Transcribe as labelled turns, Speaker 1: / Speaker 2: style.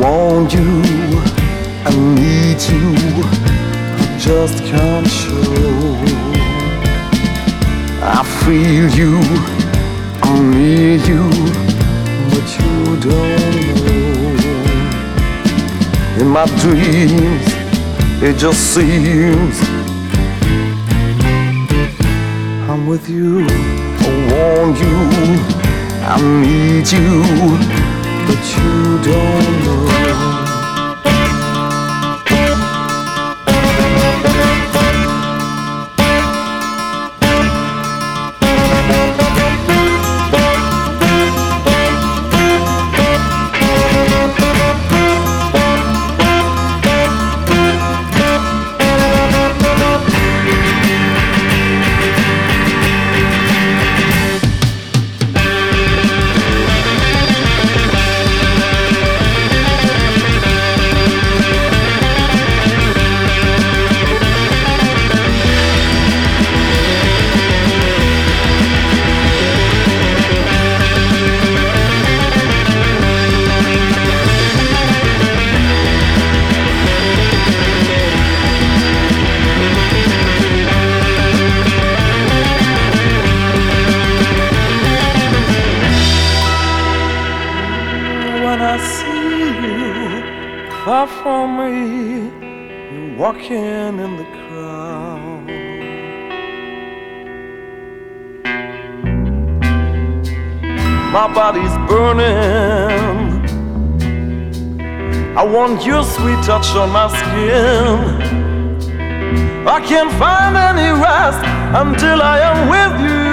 Speaker 1: want you, I need you, I just can't show. I feel you, I'm near you, but you don't know. In my dreams, it just seems I'm with you. I want you, I need you, but you don't know. When I see you far from me, you're walking in the crowd. My body's burning, I want your sweet touch on my skin. I can't find any rest until I am with you.